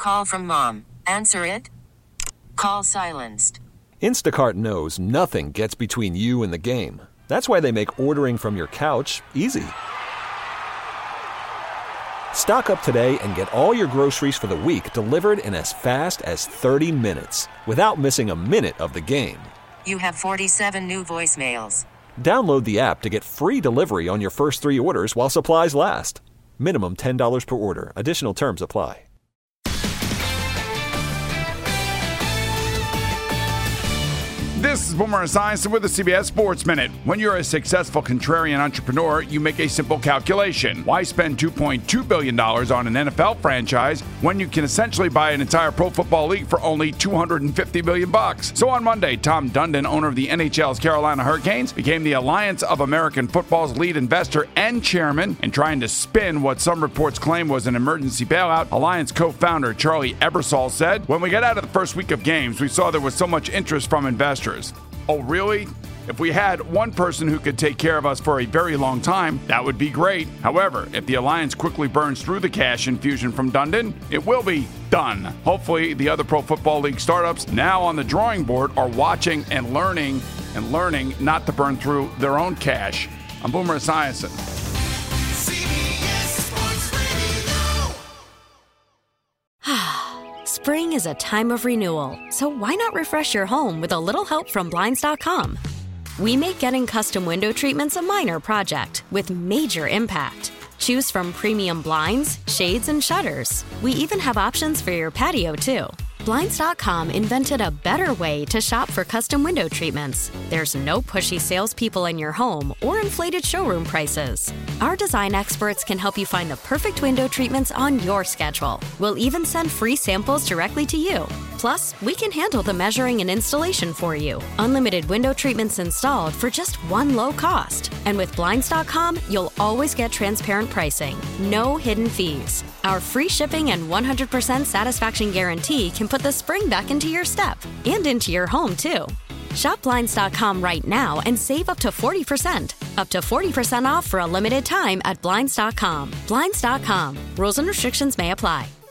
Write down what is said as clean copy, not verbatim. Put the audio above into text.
call from mom. Answer it. Call silenced. Instacart knows nothing gets between you and the game. That's why they make ordering from your couch easy. Stock up today and get all your groceries for the week delivered in as fast as 30 minutes without missing a minute of the game. You have 47 new voicemails. Download the app to get free delivery on your first 3 orders while supplies last. Minimum $10 per order. Additional terms apply. This is Boomer Esiason with the CBS Sports Minute. When you're a successful contrarian entrepreneur, you make a simple calculation. Why spend $2.2 billion on an NFL franchise when you can essentially buy an entire pro football league for only $250 million? So on Monday, Tom Dundon, owner of the NHL's Carolina Hurricanes, became the Alliance of American Football's lead investor and chairman. In trying to spin what some reports claim was an emergency bailout, Alliance co-founder Charlie Ebersol said, "When we got out of the first week of games, we saw there was so much interest from investors. Oh, really? If we had one person who could take care of us for a very long time, that would be great. However, if the Alliance quickly burns through the cash infusion from Dundon, it will be done. Hopefully, the other Pro Football League startups now on the drawing board are watching and learning not to burn through their own cash." I'm Boomer Esiason. Spring is a time of renewal, so why not refresh your home with a little help from Blinds.com? We make getting custom window treatments a minor project with major impact. Choose from premium blinds, shades, and shutters. We even have options for your patio, too. Blinds.com invented a better way to shop for custom window treatments. There's no pushy salespeople in your home or inflated showroom prices. Our design experts can help you find the perfect window treatments on your schedule. We'll even send free samples directly to you. Plus, we can handle the measuring and installation for you. Unlimited window treatments installed for just one low cost. And with Blinds.com, you'll always get transparent pricing. No hidden fees. Our free shipping and 100% satisfaction guarantee can put the spring back into your step and into your home, too. Shop Blinds.com right now and save up to 40%. Up to 40% off for a limited time at Blinds.com. Blinds.com. Rules and restrictions may apply.